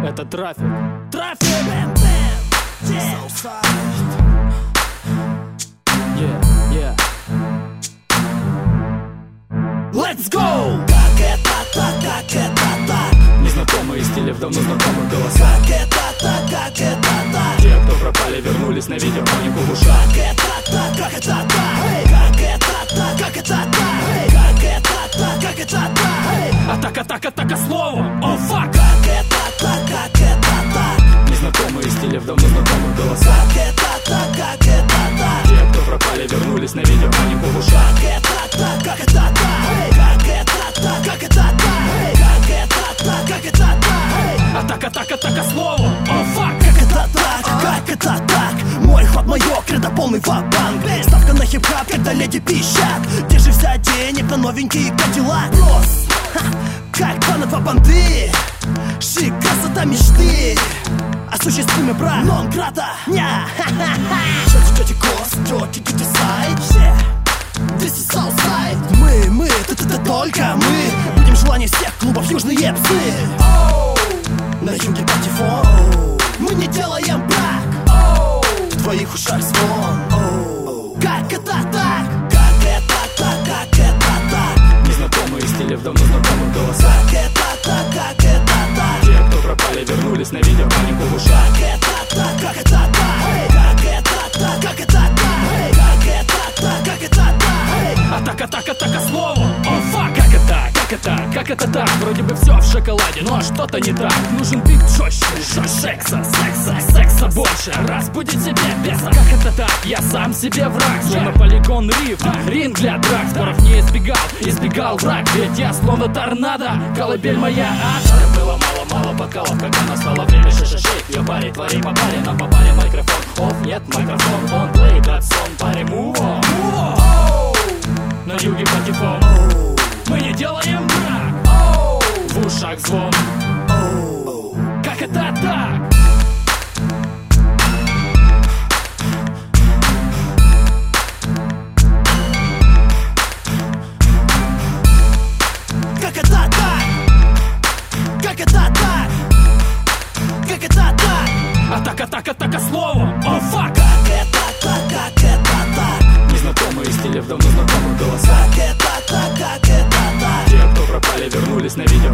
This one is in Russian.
Это трафик. Трафик! Yeah. Let's go! Как это так? Незнакомые стили в давно знакомых голосах. Как это так? Те, кто пропали, вернулись на видео, панику в ушах. Как это так? Как это так? Как это так? Как это так? Как это так? Атака словом! О, фак! Как это так? Незнакомые стили в давно знакомых голосах. Как это так? Те, кто пропали, вернулись на видео, панику в ушах. Как это так? Как это так? Как это так? Атака словом! О, фак! Как это так? Как это так? Мой ход, мое кредо, полный ва-банк. Ставка на хип-хап, когда леди пищат. Где же взять денег на новенький Кадиллак? Брос, как планово банды. Шик, красота мечты. Осуществимый брак, нон-крата. Тёти кос, тёти сайд. This is Southside. Мы, это только мы. Будем желание всех клубов южные псы. На юге патефон. Мы не делаем брак. В твоих ушах звон. Как это так? Как это так? Незнакомые стили в давно знакомых голосах. Как это так? Те, кто пропали, вернулись на видео, панику в ушах. Как это так? Атака словом! О, фак! Как это так? Вроде бы все в шоколаде, но что-то не так. Нужен бит жестче, секса больше. Разбудить себе беса. Как это так? Я сам себе враг. Словно полигон рифм, ринг для драк. Споров не избегал враг. Ведь я словно торнадо, колыбель моя. Было мало подколов, когда настало время шейк. Я парень, твори по паре, нам по паре микрофон. Офф, нет, микрофон, он play that song, паре move on. На юге патефон. Мы не делаем брак. В ушах звон. Как это так? Как это так? Как это так? Как это так? Атака словом! О, фак! Как это так? Незнакомые стили в давно знакомых голосах. Как это так? Те, кто пропали, вернулись на видео,